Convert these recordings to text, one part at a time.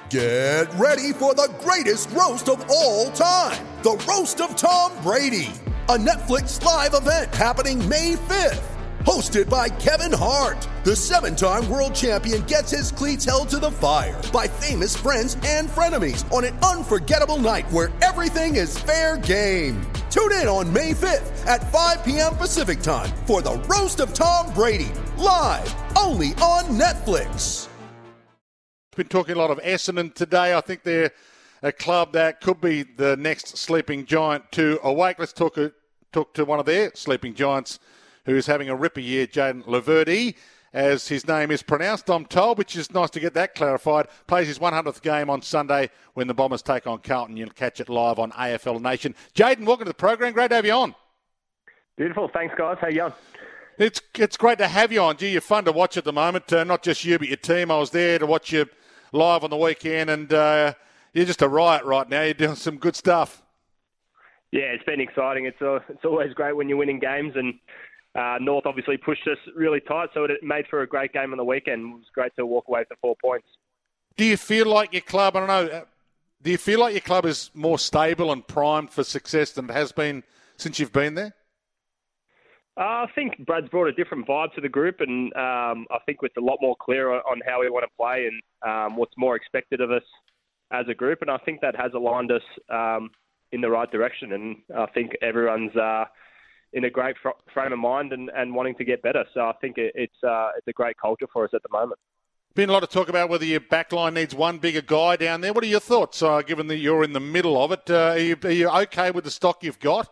Get ready for the greatest roast of all time, the Roast of Tom Brady, a Netflix live event happening May 5th. Hosted by Kevin Hart, the 7-time world champion gets his cleats held to the fire by famous friends and frenemies on an unforgettable night where everything is fair game. Tune in on May 5th at 5 p.m. Pacific time for the Roast of Tom Brady, live only on Netflix. Been talking a lot of Essendon today. I think they're a club that could be the next sleeping giant to awake. Let's talk to one of their sleeping giants who's having a ripper year, Jayden Laverde, as his name is pronounced, I'm told, which is nice to get that clarified. Plays his 100th game on Sunday when the Bombers take on Carlton. You'll catch it live on AFL Nation. Jayden, welcome to the program. Great to have you on. Beautiful. Thanks, guys. How you going? It's great to have you on. Gee, you're fun to watch at the moment. Not just you, but your team. I was there to watch you live on the weekend, and you're just a riot right now. You're doing some good stuff. Yeah, it's been exciting. It's always great when you're winning games, and North obviously pushed us really tight, so it made for a great game on the weekend. It was great to walk away with the 4 points. Do you feel like your club, I don't know, do you feel like your club is more stable and primed for success than it has been since you've been there? I think Brad's brought a different vibe to the group, and I think we're a lot more clear on how we want to play and what's more expected of us as a group. And I think that has aligned us in the right direction. And I think everyone's in a great frame of mind and wanting to get better. So I think it's a great culture for us at the moment. Been a lot of talk about whether your backline needs one bigger guy down there. What are your thoughts, given that you're in the middle of it? Are you okay with the stock you've got?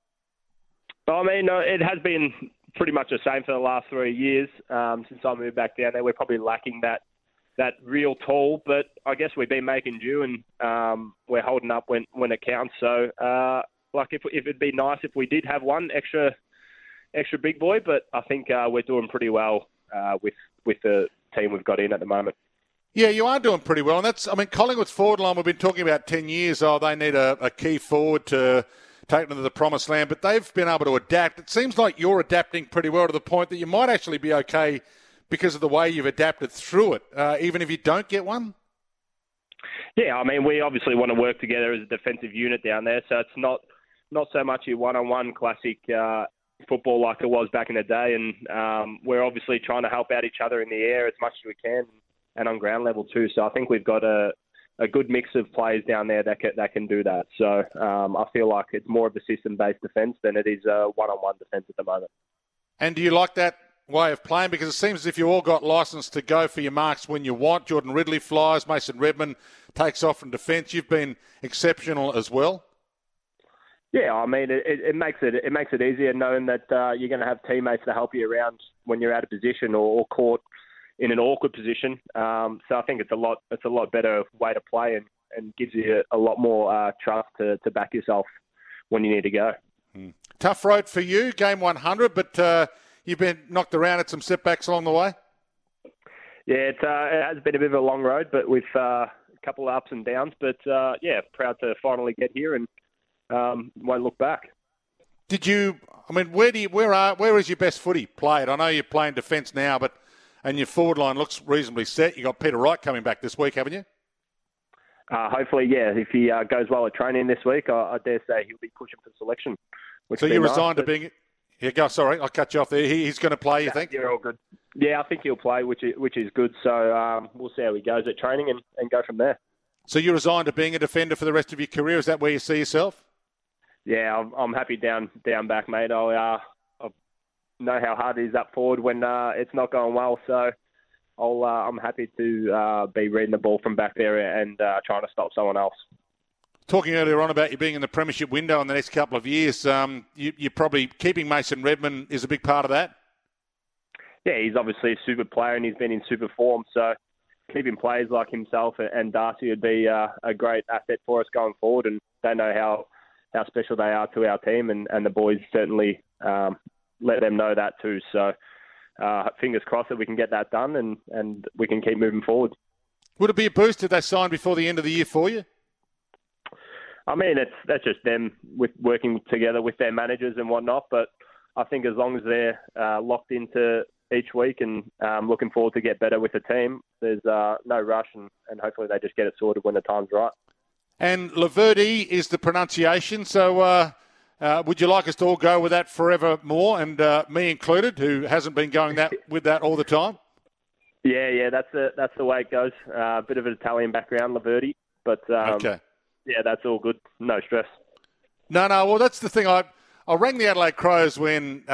I mean, it has been pretty much the same for the last 3 years since I moved back down there. We're probably lacking that real tall, but I guess we've been making do, and we're holding up when it counts. So, if it'd be nice if we did have one extra big boy, but I think we're doing pretty well with the team we've got in at the moment. Yeah, you are doing pretty well, and Collingwood's forward line we've been talking about 10 years. They need a key forward to take them to the promised land, but they've been able to adapt. It seems like you're adapting pretty well to the point that you might actually be okay because of the way you've adapted through it, even if you don't get one. Yeah, I mean, we obviously want to work together as a defensive unit down there, so it's not so much your one-on-one classic football like it was back in the day, and we're obviously trying to help out each other in the air as much as we can and on ground level too. So I think we've got a good mix of players down there that can do that. So I feel like it's more of a system-based defence than it is a one-on-one defence at the moment. And do you like that way of playing? Because it seems as if you all got licence to go for your marks when you want. Jordan Ridley flies, Mason Redman takes off from defence. You've been exceptional as well. Yeah, I mean, it makes it easier knowing that you're going to have teammates to help you around when you're out of position or caught in an awkward position. So I think it's a lot better way to play and gives you a lot more trust to back yourself when you need to go. Tough road for you, game 100, but you've been knocked around at some setbacks along the way. Yeah, it has been a bit of a long road, but with a couple of ups and downs. But proud to finally get here and won't look back. Where is your best footy played? I know you're playing defence now, and your forward line looks reasonably set. You got Peter Wright coming back this week, haven't you? Hopefully, yeah. If he goes well at training this week, I dare say he'll be pushing for selection. So you resigned to being... Yeah, go. Sorry, I'll cut you off there. He's going to play, you think? You're all good. Yeah, I think he'll play, which is good. So we'll see how he goes at training and go from there. So you resigned to being a defender for the rest of your career. Is that where you see yourself? Yeah, I'm happy down back, mate. I know how hard it is up forward when it's not going well. So I'm happy to be reading the ball from back there and trying to stop someone else. Talking earlier on about you being in the premiership window in the next couple of years, you're probably keeping Mason Redman is a big part of that. Yeah, he's obviously a super player and he's been in super form. So keeping players like himself and Darcy would be a great asset for us going forward. And they know how special they are to our team, and the boys certainly let them know that too. So fingers crossed that we can get that done and we can keep moving forward. Would it be a boost if they signed before the end of the year for you? I mean, that's just them with working together with their managers and whatnot. But I think as long as they're locked into each week, and looking forward to get better with the team. There's no rush, and hopefully they just get it sorted when the time's right. And Laverde is the pronunciation, so would you like us to all go with that forevermore, and me included, who hasn't been going with that all the time? Yeah, that's the way it goes. A bit of an Italian background, Laverde, but okay. Yeah, that's all good. No stress. No, well, that's the thing. I rang the Adelaide Crows when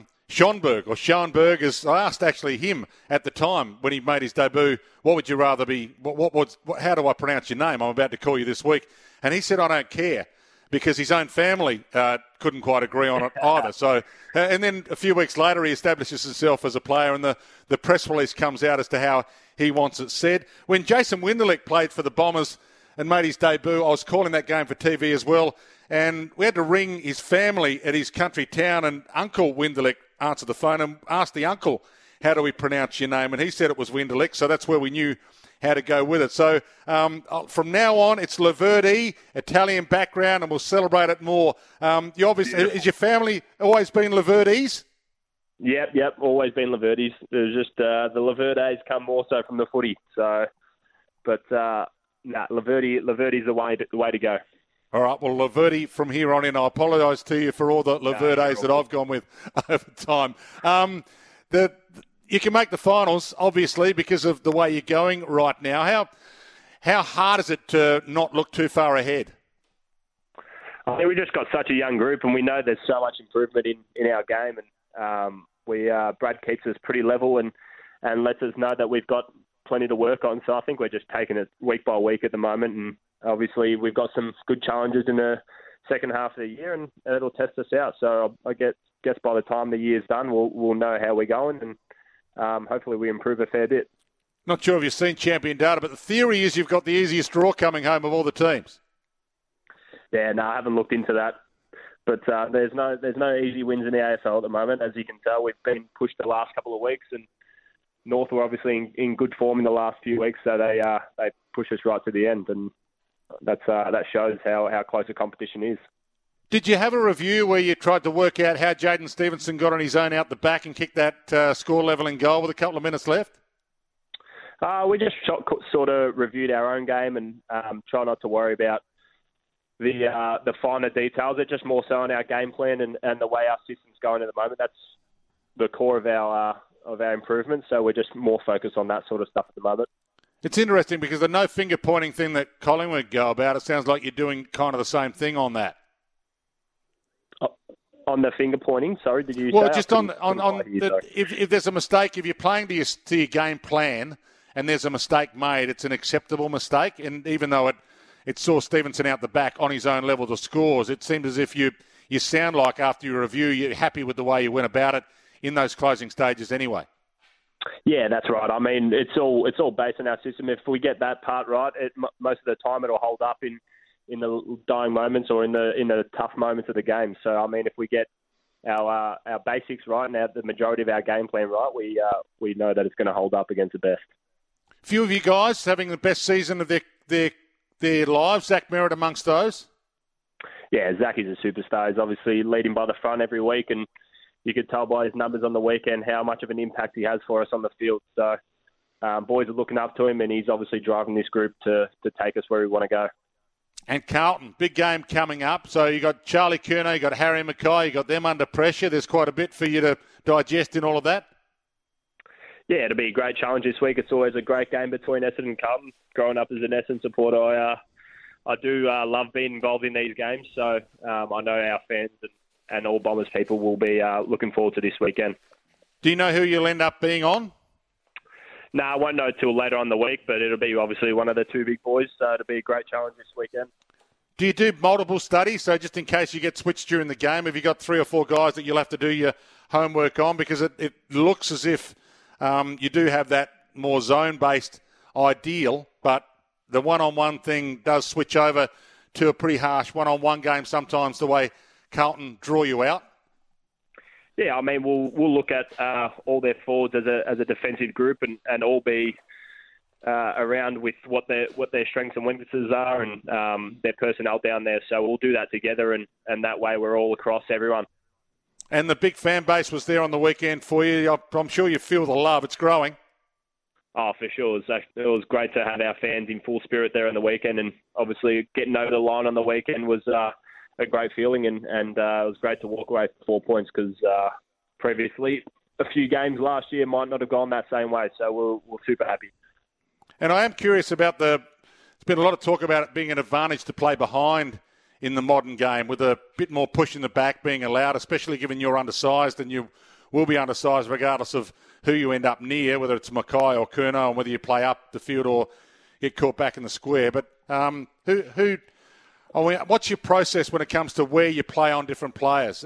Schoenberg, as I asked actually him at the time when he made his debut, what would you rather be, how do I pronounce your name? I'm about to call you this week. And he said, I don't care, because his own family couldn't quite agree on it either. So, and then a few weeks later, he establishes himself as a player, and the press release comes out as to how he wants it said. When Jason Winderlich played for the Bombers and made his debut, I was calling that game for TV as well, and we had to ring his family at his country town, and Uncle Winderlich answered the phone and asked the uncle, how do we pronounce your name? And he said it was Winderlich, so that's where we knew how to go with it. So from now on, it's Laverde, Italian background, and we'll celebrate it more. You obviously, is your family always been Laverdes? Yep, always been Laverdes. There's just the Laverdes come more so from the footy. So, but Laverde's the way to go. All right, well, Laverde from here on in. I apologise to you for all the Laverdes that I've gone with over time. You can make the finals, obviously, because of the way you're going right now. How hard is it to not look too far ahead? I think we just got such a young group, and we know there's so much improvement in our game. And Brad keeps us pretty level and lets us know that we've got plenty to work on. So I think we're just taking it week by week at the moment. And obviously, we've got some good challenges in the second half of the year, and it'll test us out. So I guess by the time the year's done, we'll know how we're going, and hopefully we improve a fair bit. Not sure if you've seen champion data, but the theory is you've got the easiest draw coming home of all the teams. Yeah, no, I haven't looked into that. But there's no easy wins in the AFL at the moment. As you can tell, we've been pushed the last couple of weeks, and North were obviously in good form in the last few weeks, so they push us right to the end, and that shows how close the competition is. Did you have a review where you tried to work out how Jaden Stevenson got on his own out the back and kicked that score-levelling goal with a couple of minutes left? We just sort of reviewed our own game and try not to worry about the finer details. It's just more so on our game plan and the way our system's going at the moment. That's the core of our improvement. So we're just more focused on that sort of stuff at the moment. It's interesting because the no finger pointing thing that Collingwood go about, it sounds like you're doing kind of the same thing on that. On the finger pointing, sorry, did you? Well, say? Just if there's a mistake, if you're playing to your game plan and there's a mistake made, it's an acceptable mistake. And even though it saw Stevenson out the back on his own level to scores, it seems as if you sound like after your review you're happy with the way you went about it in those closing stages anyway. Yeah, that's right. I mean, it's all based on our system. If we get that part right, most of the time it'll hold up in the dying moments or in the tough moments of the game. So, I mean, if we get our basics right and the majority of our game plan right, we know that it's going to hold up against the best. Few of you guys having the best season of their lives. Zach Merritt amongst those. Yeah, Zach is a superstar. He's obviously leading by the front every week, and you could tell by his numbers on the weekend how much of an impact he has for us on the field. So, boys are looking up to him, and he's obviously driving this group to take us where we want to go. And Carlton, big game coming up. So you got Charlie Curnow, you got Harry Mackay, you got them under pressure. There's quite a bit for you to digest in all of that. Yeah, it'll be a great challenge this week. It's always a great game between Essendon and Carlton. Growing up as an Essendon supporter, I do love being involved in these games. So I know our fans and all Bombers people will be looking forward to this weekend. Do you know who you'll end up being on? No, I won't know till later on the week, but it'll be obviously one of the two big boys, so it'll be a great challenge this weekend. Do you do multiple studies? So just in case you get switched during the game, have you got 3 or 4 guys that you'll have to do your homework on? Because it looks as if you do have that more zone-based ideal, but the one-on-one thing does switch over to a pretty harsh one-on-one game sometimes, the way Carlton draw you out. Yeah, I mean, we'll look at all their forwards as a defensive group and all be around with what their strengths and weaknesses are and their personnel down there. So we'll do that together, and that way we're all across everyone. And the big fan base was there on the weekend for you. I'm sure you feel the love. It's growing. Oh, for sure. It was great to have our fans in full spirit there on the weekend, and obviously getting over the line on the weekend was a great feeling, and it was great to walk away with 4 points because previously a few games last year might not have gone that same way, so we're super happy. And I am curious about there's been a lot of talk about it being an advantage to play behind in the modern game with a bit more push in the back being allowed, especially given you're undersized and you will be undersized regardless of who you end up near, whether it's Mackay or Curnow, and whether you play up the field or get caught back in the square. But what's your process when it comes to where you play on different players?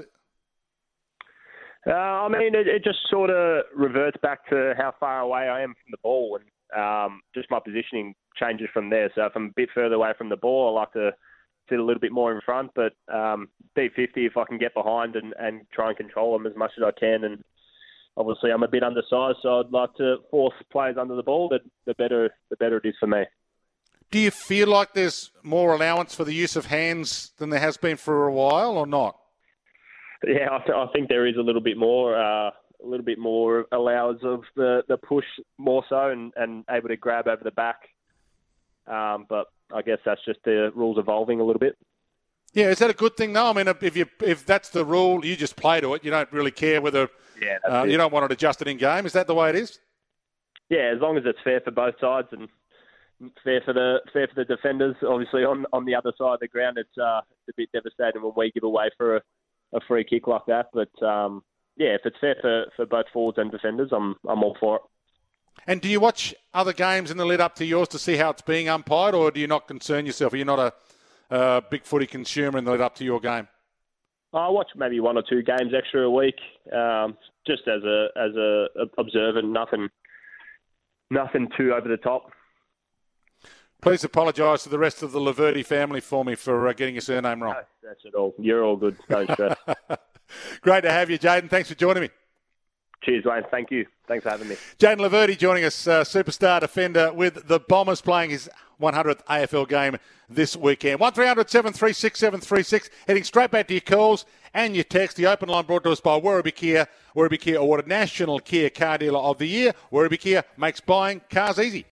It just sort of reverts back to how far away I am from the ball, and just my positioning changes from there. So if I'm a bit further away from the ball, I like to sit a little bit more in front, but deep 50 if I can get behind and try and control them as much as I can. And obviously I'm a bit undersized, so I'd like to force players under the ball. The better it is for me. Do you feel like there's more allowance for the use of hands than there has been for a while, or not? Yeah, I think there is a little bit more allowance of the push more so and able to grab over the back. But I guess that's just the rules evolving a little bit. Yeah, is that a good thing though? I mean, if that's the rule, you just play to it. You don't really care whether you don't want to adjust it in game. Is that the way it is? Yeah, as long as it's fair for both sides and fair for the defenders. Obviously, on the other side of the ground, it's a bit devastating when we give away for a free kick like that. But if it's fair for both forwards and defenders, I'm all for it. And do you watch other games in the lead up to yours to see how it's being umpired, or do you not concern yourself? Are you not a big footy consumer in the lead up to your game? I watch maybe one or two games extra a week, just as a observer. Nothing too over the top. Please apologise to the rest of the Laverty family for me for getting your surname wrong. No, that's it all. You're all good. Don't stress. Great to have you, Jayden. Thanks for joining me. Cheers, Wayne. Thank you. Thanks for having me. Jayden Laverty joining us, superstar defender with the Bombers, playing his 100th AFL game this weekend. 1300 736 736. Heading straight back to your calls and your text. The open line brought to us by Werribee Kia. Werribee Kia awarded National Kia Car Dealer of the Year. Werribee Kia makes buying cars easy.